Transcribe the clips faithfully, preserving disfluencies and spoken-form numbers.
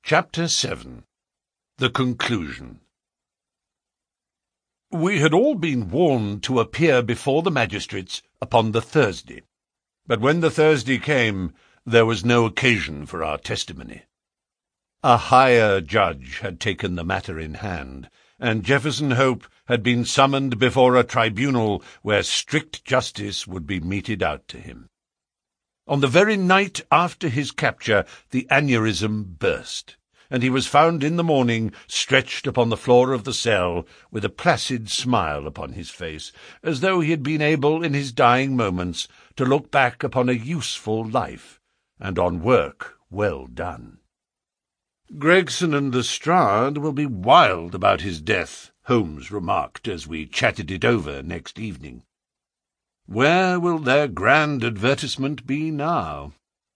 Chapter seven. The Conclusion. We had all been warned to appear before the magistrates upon the Thursday, but when the Thursday came, there was no occasion for our testimony. A higher judge had taken the matter in hand, and Jefferson Hope had been summoned before a tribunal where strict justice would be meted out to him. On the very night after his capture, the aneurism burst, and he was found in the morning stretched upon the floor of the cell with a placid smile upon his face, as though he had been able in his dying moments to look back upon a useful life, and on work well done. "Gregson and Lestrade will be wild about his death," Holmes remarked as we chatted it over next evening. "Where will their grand advertisement be now?"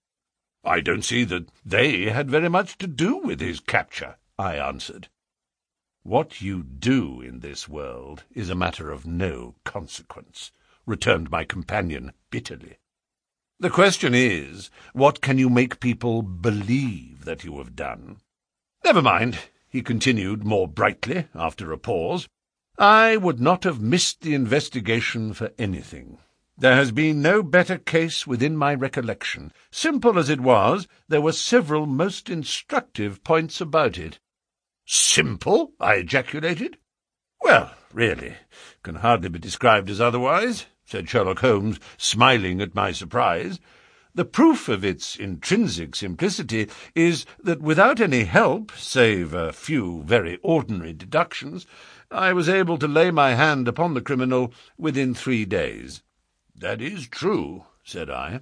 "I don't see that they had very much to do with his capture," I answered. "What you do in this world is a matter of no consequence," returned my companion bitterly. "The question is, what can you make people believe that you have done? Never mind," he continued more brightly after a pause. "I would not have missed the investigation for anything. There has been no better case within my recollection. Simple as it was, there were several most instructive points about it." "Simple?" I ejaculated. "Well, really, can hardly be described as otherwise," said Sherlock Holmes, smiling at my surprise. "The proof of its intrinsic simplicity is that without any help, save a few very ordinary deductions, I was able to lay my hand upon the criminal within three days. "That is true," said I.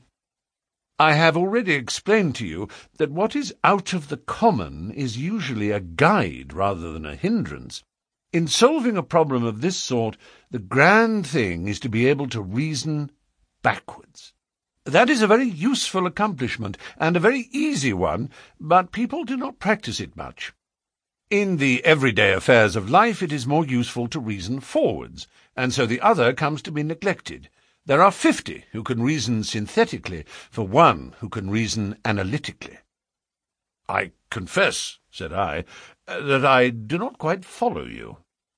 "I have already explained to you that what is out of the common is usually a guide rather than a hindrance. In solving a problem of this sort, the grand thing is to be able to reason backwards. That is a very useful accomplishment, and a very easy one, but people do not practice it much. In the everyday affairs of life it is more useful to reason forwards, and so the other comes to be neglected. There are fifty who can reason synthetically for one who can reason analytically." "I confess," said I, "that I do not quite follow you."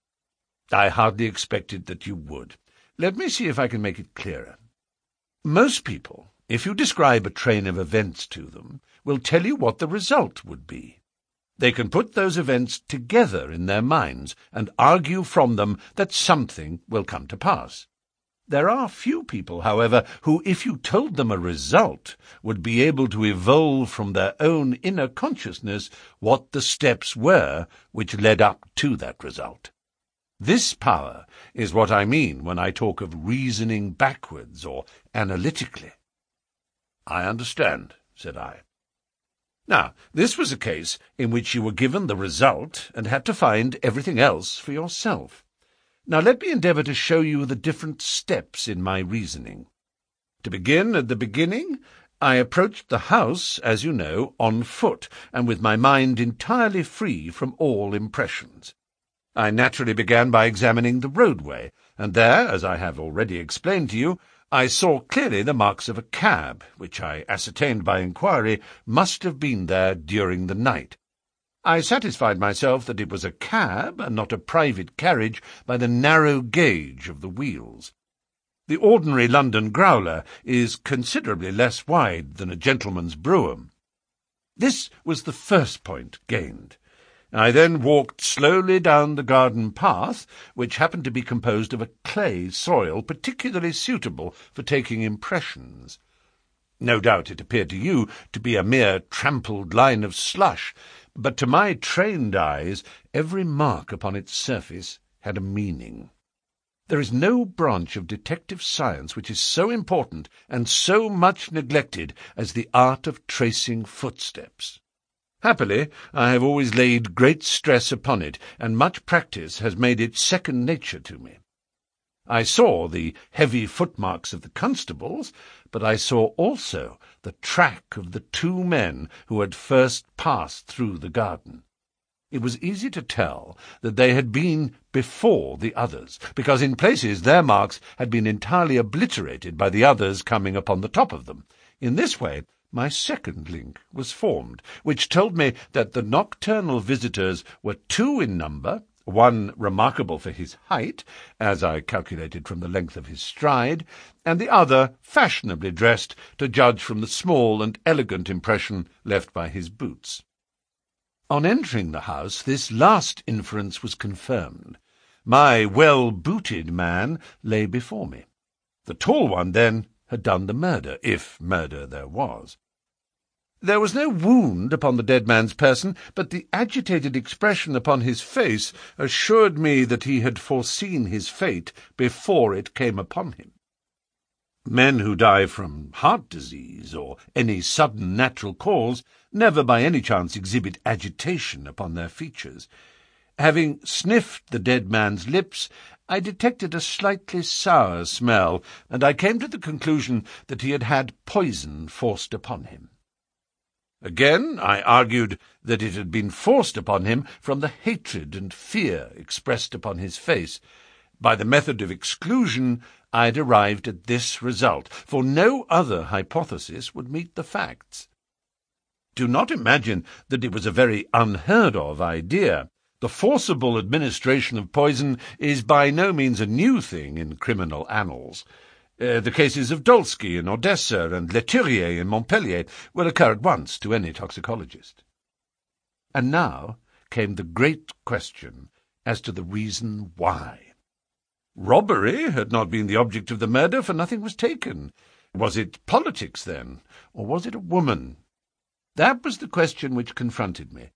"I hardly expected that you would. Let me see if I can make it clearer. Most people, if you describe a train of events to them, will tell you what the result would be. They can put those events together in their minds and argue from them that something will come to pass. There are few people, however, who, if you told them a result, would be able to evolve from their own inner consciousness what the steps were which led up to that result. This power is what I mean when I talk of reasoning backwards or analytically." "I understand," said I. "Now, this was a case in which you were given the result and had to find everything else for yourself. Now let me endeavour to show you the different steps in my reasoning. To begin at the beginning, I approached the house, as you know, on foot, and with my mind entirely free from all impressions. I naturally began by examining the roadway, and there, as I have already explained to you, I saw clearly the marks of a cab, which I ascertained by inquiry must have been there during the night. I satisfied myself that it was a cab and not a private carriage by the narrow gauge of the wheels. The ordinary London growler is considerably less wide than a gentleman's brougham. This was the first point gained. I then walked slowly down the garden path, which happened to be composed of a clay soil particularly suitable for taking impressions. No doubt it appeared to you to be a mere trampled line of slush, but to my trained eyes every mark upon its surface had a meaning. There is no branch of detective science which is so important and so much neglected as the art of tracing footsteps. Happily, I have always laid great stress upon it, and much practice has made it second nature to me. I saw the heavy footmarks of the constables, but I saw also the track of the two men who had first passed through the garden. It was easy to tell that they had been before the others, because in places their marks had been entirely obliterated by the others coming upon the top of them. In this way, my second link was formed, which told me that the nocturnal visitors were two in number, one remarkable for his height, as I calculated from the length of his stride, and the other fashionably dressed, to judge from the small and elegant impression left by his boots. On entering the house, this last inference was confirmed. My well-booted man lay before me. The tall one, then, had done the murder, if murder there was. There was no wound upon the dead man's person, but the agitated expression upon his face assured me that he had foreseen his fate before it came upon him. Men who die from heart disease or any sudden natural cause never by any chance exhibit agitation upon their features. Having sniffed the dead man's lips, I detected a slightly sour smell, and I came to the conclusion that he had had poison forced upon him. Again, I argued that it had been forced upon him from the hatred and fear expressed upon his face. By the method of exclusion, I had arrived at this result, for no other hypothesis would meet the facts. Do not imagine that it was a very unheard-of idea. The forcible administration of poison is by no means a new thing in criminal annals. Uh, the cases of Dolsky in Odessa and Leturier in Montpellier will occur at once to any toxicologist. And now came the great question as to the reason why. Robbery had not been the object of the murder, for nothing was taken. Was it politics, then, or was it a woman? That was the question which confronted me.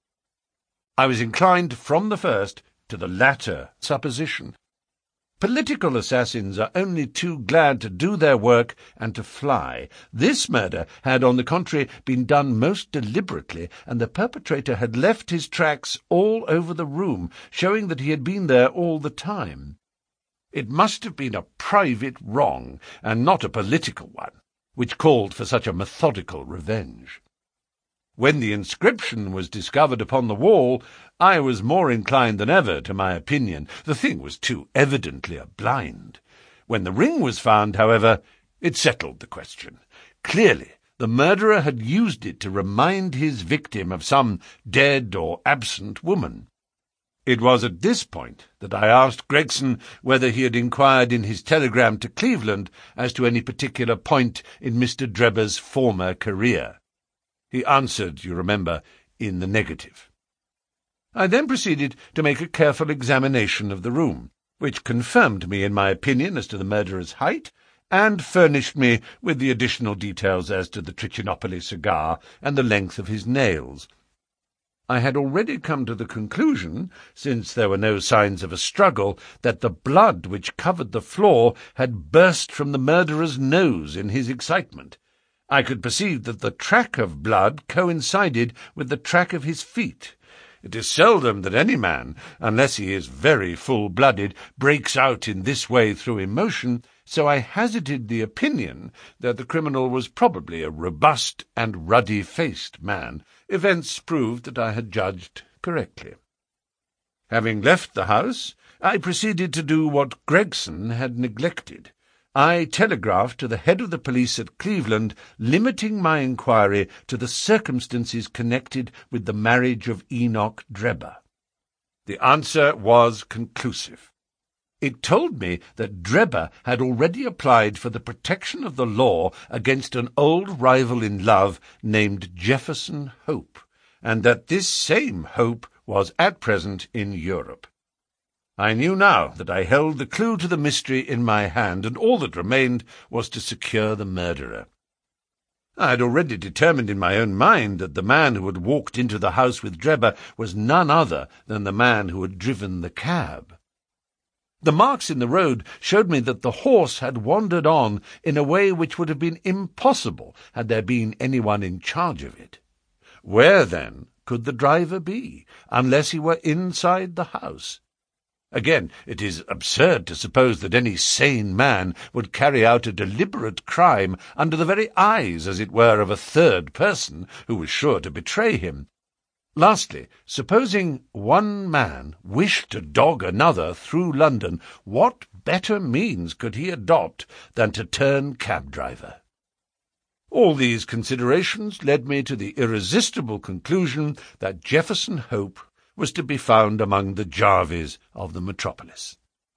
I was inclined from the first to the latter supposition. Political assassins are only too glad to do their work and to fly. This murder had, on the contrary, been done most deliberately, and the perpetrator had left his tracks all over the room, showing that he had been there all the time. It must have been a private wrong, and not a political one, which called for such a methodical revenge. When the inscription was discovered upon the wall, I was more inclined than ever to my opinion. The thing was too evidently a blind. When the ring was found, however, it settled the question. Clearly, the murderer had used it to remind his victim of some dead or absent woman. It was at this point that I asked Gregson whether he had inquired in his telegram to Cleveland as to any particular point in Mister Drebber's former career. He answered, you remember, in the negative. I then proceeded to make a careful examination of the room, which confirmed me in my opinion as to the murderer's height, and furnished me with the additional details as to the Trichinopoly cigar and the length of his nails. I had already come to the conclusion, since there were no signs of a struggle, that the blood which covered the floor had burst from the murderer's nose in his excitement. I could perceive that the track of blood coincided with the track of his feet. It is seldom that any man, unless he is very full-blooded, breaks out in this way through emotion, so I hazarded the opinion that the criminal was probably a robust and ruddy-faced man. Events proved that I had judged correctly. Having left the house, I proceeded to do what Gregson had neglected. I telegraphed to the head of the police at Cleveland, limiting my inquiry to the circumstances connected with the marriage of Enoch Drebber. The answer was conclusive. It told me that Drebber had already applied for the protection of the law against an old rival in love named Jefferson Hope, and that this same Hope was at present in Europe. I knew now that I held the clue to the mystery in my hand, and all that remained was to secure the murderer. I had already determined in my own mind that the man who had walked into the house with Drebber was none other than the man who had driven the cab. The marks in the road showed me that the horse had wandered on in a way which would have been impossible had there been anyone in charge of it. Where, then, could the driver be, unless he were inside the house? Again, it is absurd to suppose that any sane man would carry out a deliberate crime under the very eyes, as it were, of a third person who was sure to betray him. Lastly, supposing one man wished to dog another through London, what better means could he adopt than to turn cab-driver? All these considerations led me to the irresistible conclusion that Jefferson Hope was to be found among the Jarveys of the metropolis.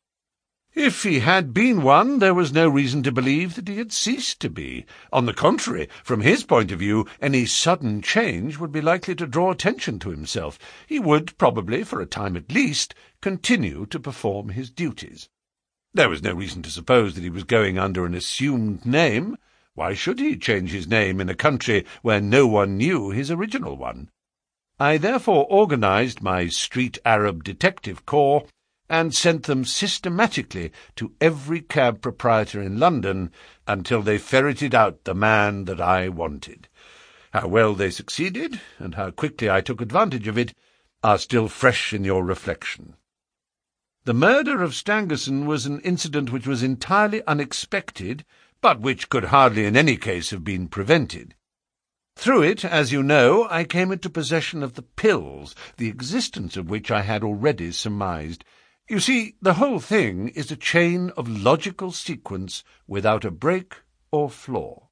If he had been one, there was no reason to believe that he had ceased to be. On the contrary, from his point of view, any sudden change would be likely to draw attention to himself. He would, probably, for a time at least, continue to perform his duties. There was no reason to suppose that he was going under an assumed name. Why should he change his name in a country where no one knew his original one? I therefore organized my street Arab detective corps and sent them systematically to every cab proprietor in London until they ferreted out the man that I wanted. How well they succeeded, and how quickly I took advantage of it, are still fresh in your reflection. The murder of Stangerson was an incident which was entirely unexpected, but which could hardly in any case have been prevented. Through it, as you know, I came into possession of the pills, the existence of which I had already surmised. You see, the whole thing is a chain of logical sequence without a break or flaw.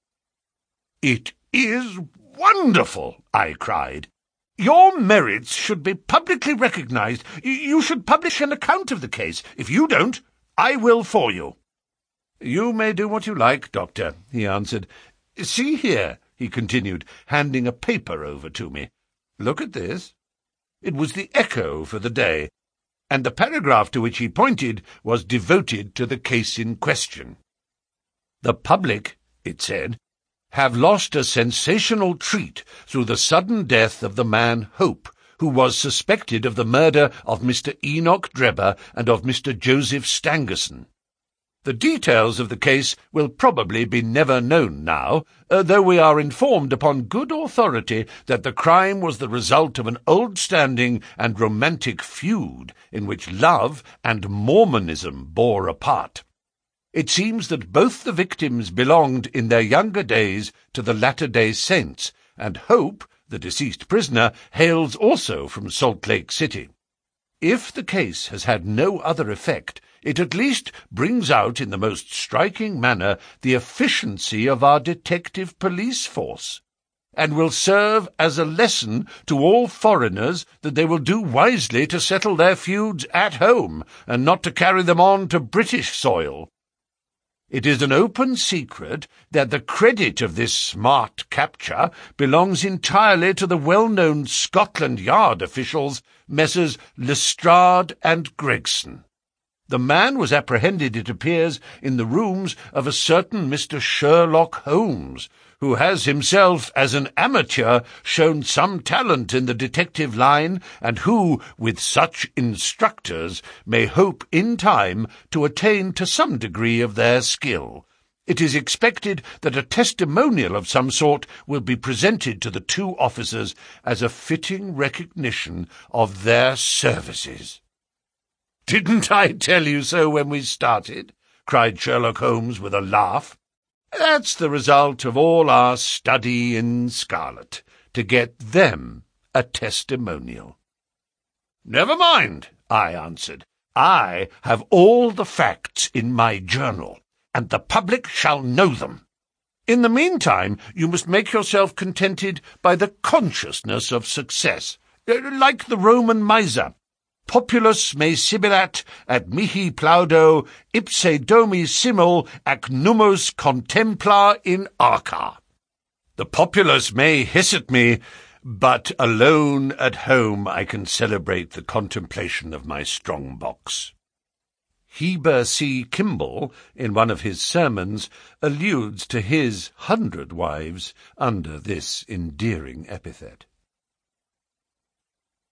"It is wonderful!" I cried. "Your merits should be publicly recognized. You should publish an account of the case. If you don't, I will for you." "You may do what you like, Doctor," he answered. "See here," he continued, handing a paper over to me. "Look at this." It was the Echo for the day, and the paragraph to which he pointed was devoted to the case in question. "The public," it said, "have lost a sensational treat through the sudden death of the man Hope, who was suspected of the murder of Mister Enoch Drebber and of Mister Joseph Stangerson. The details of the case will probably be never known now, uh, though we are informed upon good authority that the crime was the result of an old-standing and romantic feud in which love and Mormonism bore a part. It seems that both the victims belonged in their younger days to the Latter-day Saints, and Hope, the deceased prisoner, hails also from Salt Lake City. If the case has had no other effect, it at least brings out in the most striking manner the efficiency of our detective police force, and will serve as a lesson to all foreigners that they will do wisely to settle their feuds at home, and not to carry them on to British soil. It is an open secret that the credit of this smart capture belongs entirely to the well-known Scotland Yard officials, Messrs. Lestrade and Gregson. The man was apprehended, it appears, in the rooms of a certain Mister Sherlock Holmes, who has himself, as an amateur, shown some talent in the detective line, and who, with such instructors, may hope in time to attain to some degree of their skill. It is expected that a testimonial of some sort will be presented to the two officers as a fitting recognition of their services." "Didn't I tell you so when we started?" cried Sherlock Holmes with a laugh. "That's the result of all our study in scarlet, to get them a testimonial." "Never mind," I answered. "I have all the facts in my journal, and the public shall know them. In the meantime, you must make yourself contented by the consciousness of success, like the Roman miser. Populus me sibilat at mihi plaudo ipse domi simul ac nummos contempla in arca. The populace may hiss at me, but alone at home I can celebrate the contemplation of my strong box." Heber C. Kimball, in one of his sermons, alludes to his hundred wives under this endearing epithet.